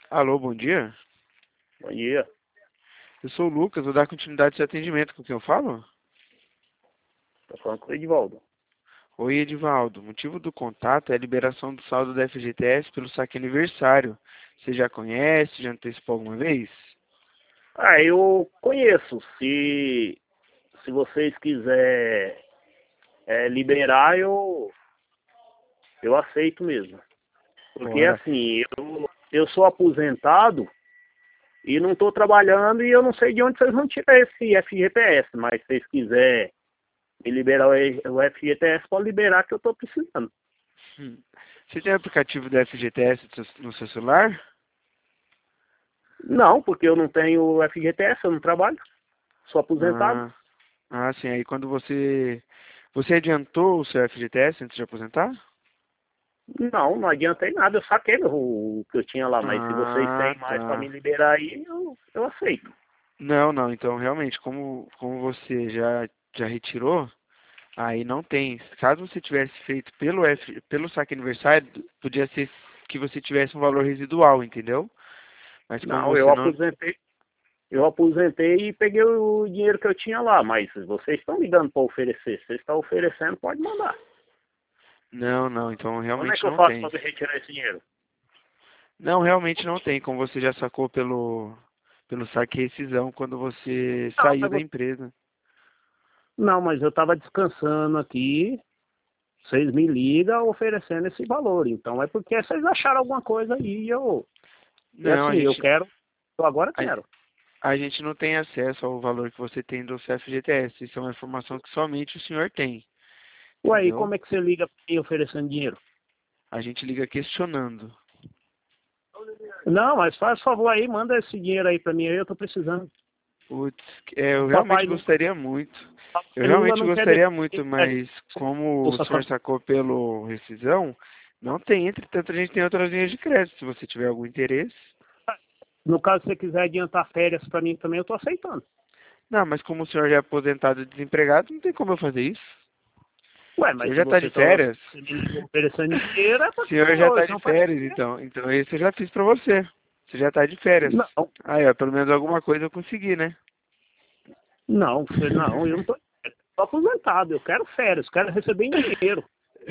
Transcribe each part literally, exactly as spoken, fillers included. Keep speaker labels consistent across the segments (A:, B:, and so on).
A: Alô, bom dia.
B: Bom dia.
A: Eu sou o Lucas, vou dar continuidade ao seu atendimento. Com quem eu falo?
B: Tô falando com o Edivaldo.
A: Oi, Edivaldo. O motivo do contato é a liberação do saldo da F G T S pelo saque aniversário. Você já conhece? Já antecipou alguma vez?
B: Ah, eu conheço. Se, se vocês quiserem é, liberar, eu, eu aceito mesmo. Porque
A: Bora.
B: assim, eu, eu sou aposentado e não estou trabalhando e eu não sei de onde vocês vão tirar esse F G T S, mas se vocês quiserem me liberar o E- o F G T S, pode liberar que eu estou precisando.
A: Hum. Você tem o aplicativo da F G T S no seu no seu celular?
B: Não, porque eu não tenho F G T S, eu não trabalho, sou aposentado.
A: Ah, ah, sim. Aí quando você... Você adiantou o seu F G T S antes de aposentar?
B: Não, não adiantei nada, eu saquei o, o que eu tinha lá, mas se vocês
A: Ah,
B: têm mais para me
A: tá.
B: liberar aí, eu, eu aceito.
A: Não, não. Então, realmente, como, como você já, já retirou... Aí não tem. Caso você tivesse feito pelo F, pelo saque aniversário, podia ser que você tivesse um valor residual, entendeu? Mas como
B: Não, eu
A: você não.
B: aposentei, eu aposentei e peguei o dinheiro que eu tinha lá, mas vocês estão ligando para oferecer, se vocês estão oferecendo, pode mandar.
A: Não, não, então
B: Como é
A: realmente
B: que eu
A: não
B: faço
A: tem.
B: para retirar esse dinheiro?
A: Não, realmente não tem, como você já sacou pelo, pelo saque e rescisão quando você
B: Não,
A: saiu
B: mas,
A: da
B: vo-
A: empresa.
B: não, mas eu estava descansando aqui, vocês me ligam oferecendo esse valor, então é porque vocês acharam alguma coisa aí e eu, e
A: Não, a
B: assim, eu
A: gente,
B: quero, eu agora
A: a,
B: quero.
A: a gente não tem acesso ao valor que você tem do seu F G T S. Isso é uma informação que somente o senhor tem,
B: Ué, e
A: entendeu?
B: como é que você liga para mim oferecendo dinheiro?
A: A gente liga questionando.
B: Não, mas faz favor aí, manda esse dinheiro aí pra mim aí, eu tô precisando.
A: Putz, é, eu
B: O
A: realmente
B: Papai Lula,
A: gostaria muito. Eu
B: Papai Lula
A: realmente
B: não quer
A: gostaria
B: deixar
A: muito,
B: a
A: mas como o
B: Bolsa
A: senhor
B: Família.
A: sacou pelo rescisão, não tem. Entretanto, a gente tem outras linhas de crédito, se você tiver algum interesse.
B: No caso, se você quiser adiantar férias pra mim também, eu tô aceitando.
A: Não, mas como o senhor já é aposentado e desempregado, não tem como eu fazer isso.
B: Ué,
A: O senhor
B: mas se
A: já está
B: você
A: de
B: tá
A: férias?
B: você me ligou oferecendo dinheiro, é
A: O
B: porque
A: senhor já está
B: hoje
A: de
B: não faz
A: férias,
B: dinheiro.
A: então. Então esse eu já fiz pra você. Você já está de férias.
B: Não,
A: Aí, ó, pelo menos alguma coisa eu consegui, né?
B: não, você- não, eu não tô, eu tô aposentado, eu quero férias, quero receber em dinheiro.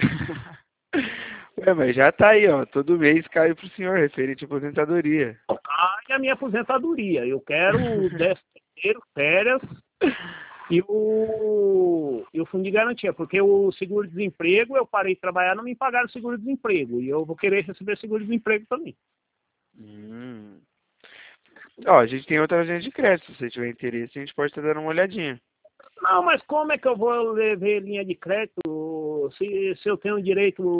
A: Ué, mas já tá aí, ó. Todo mês cai pro senhor, referente à aposentadoria.
B: Ai, a minha aposentadoria, eu quero décimo terceiro, férias e o, e o fundo de garantia, porque o seguro-desemprego, eu parei de trabalhar, não me pagaram o seguro-desemprego, e eu vou querer receber seguro-desemprego também.
A: Hum. Ó, a gente tem outras linhas de crédito. Se você tiver interesse, a gente pode estar dando uma olhadinha.
B: Não, mas como é que eu vou ver linha de crédito se, se eu tenho direito